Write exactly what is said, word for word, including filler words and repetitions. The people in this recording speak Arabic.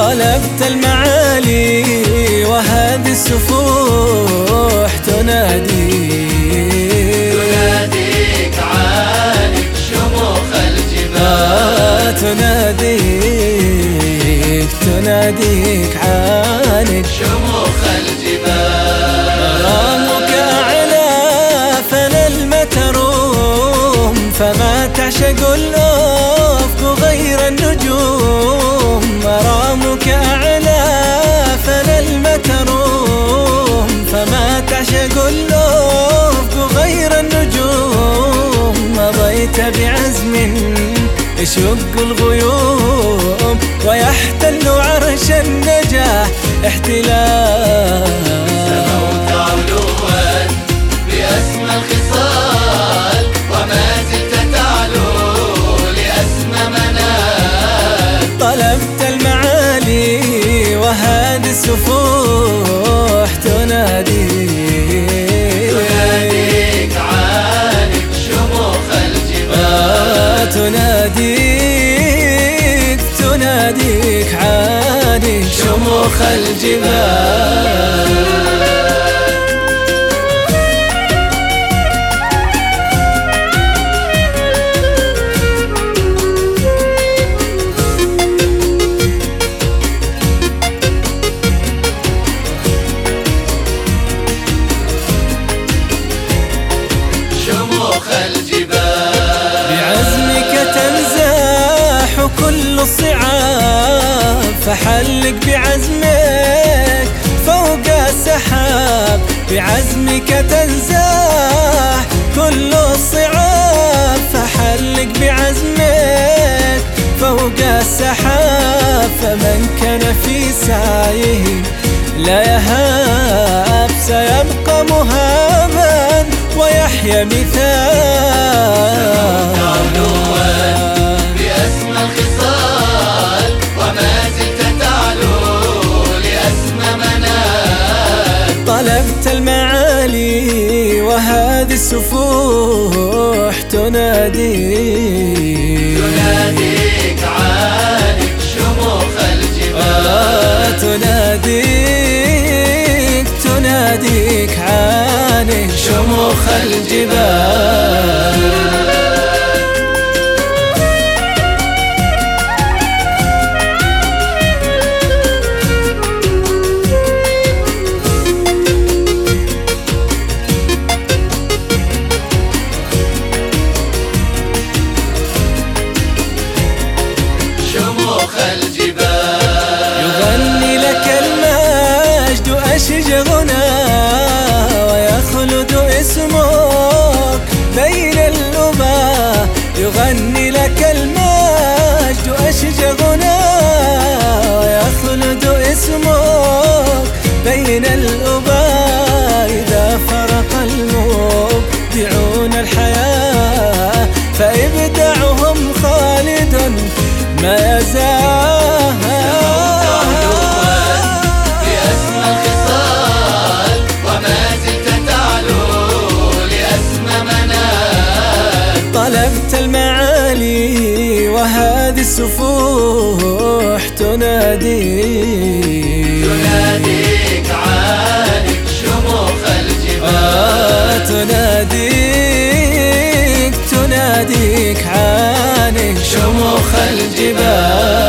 طلبت المعالي وهذه السفوح تناديك، تناديك عالي شموخ الجبال، تناديك تناديك عالي شموخ الجبال. مرامك أعلى فلا المتروم، فما تعشق الأفق غير النجوم. مرامك أعلى فلا المتروم، فما تعشق الأفق غير النجوم. مضيت بعزم يشق الغيوم، ويحتل عرش النجاح احتلال. سموت علوا بأسمى الخصال، وما زلت تعلو لأسمى منال. طلبت المعالي وهذه السفوح تناديك، تناديك عالي شموخ الجبال، تناديك تناديك عالي شموخ الجبال. شموخ الجبال بعزمك تنزاح كل الصعاب، فحلق بعزمك فوق السحاب. بعزمك تنزاح كل الصعاب، فحلق بعزمك فوق السحاب. فمن كان في سعيه لا يهاب، سيبقى مهابا ويحيى مثال. بأسمى الخصال، وما زلت تعلو لأسمى منال. طلبت المعالي وهذه السفوح تناديك، تناديك عالي شموخ الجبال، تناديك تناديك عالي شموخ الجبال. شموخ الجبال يغني لك المجد أشج غنى، ويخلد اسمك بين الأمم. يغني لك المجد أشج غنى، ويخلد اسمك بين الأمم. إذا فرق المبدعون الحياة، فإبداعهم خالد ما يزال. بأسمى الخصال، وما زلت تعلو لأسمى منال. طلبت المعالي وهذه السفوح تناديك، تناديك عالي شموخ الجبال، تناديك تناديك عالي شموخ الجبال.